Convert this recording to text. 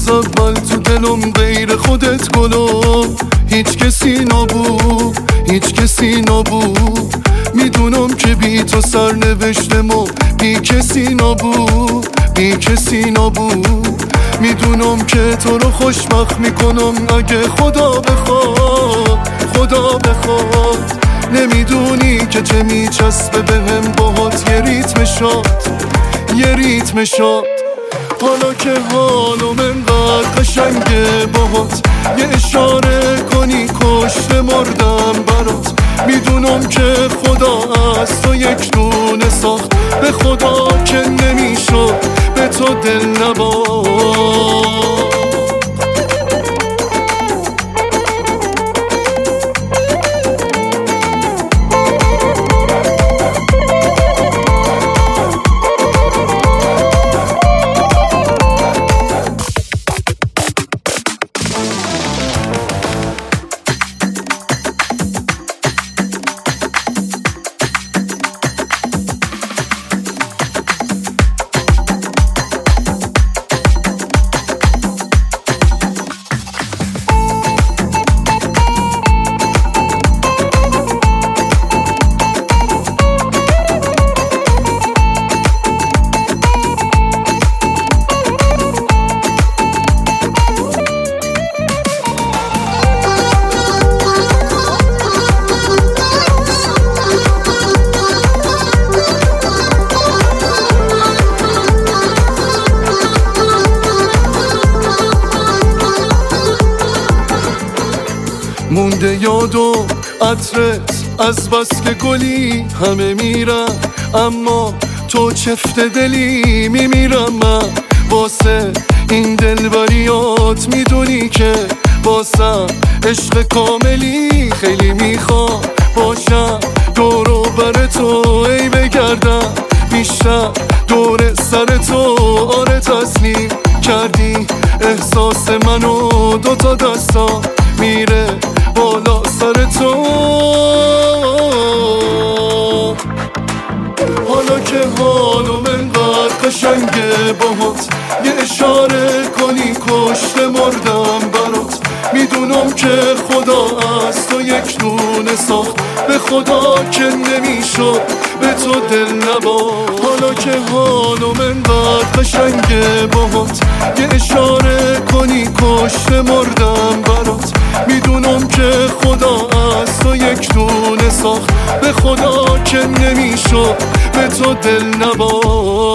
اول تو دلم غیر خودت گلم هیچ کسی نبود، هیچ کسی نبود. میدونم که بی تو سرنوشتم و بی کسی نبود، بی کسی نبود. میدونم که تو رو خوشبخت میکنم اگه خدا بخواد، خدا بخواد. نمیدونی که چه میچسبه بهم باهات یه ریتم شاد، یه ریتم شاد. حالا که حالم انقدر قشنگه باهات یه اشاره کنی کشته مردم برات. میدونم که خدا از تو یک دونه ساخت، به خدا که نمیشد به تو دل نباد. مونده یاد و عطرت از بس که گلی همه میرن، اما تو چفت دلی میمیرم من واسه این دلبریات. میدونی که واسم عشق کاملی خیلی میخوام باشم دورو بر تو، ای بگردم بیشتر دور سر تو. آره تسلیم کردی احساس منو، دوتا دستم میره بالا سر تو. حالا که حالم انقدر قشنگه باهات یه اشاره کنی کشته مردم برات. میدونم که خدا از تو یک دونه ساخت، به خدا که نمیشد به تو دل نباد. حالا که حالم انقدر قشنگه باهات یه اشاره کنی کشته مردم برات. میدونم که خدا از تو یک دونه ساخت، به خدا که نمیشد به تو دل نباد.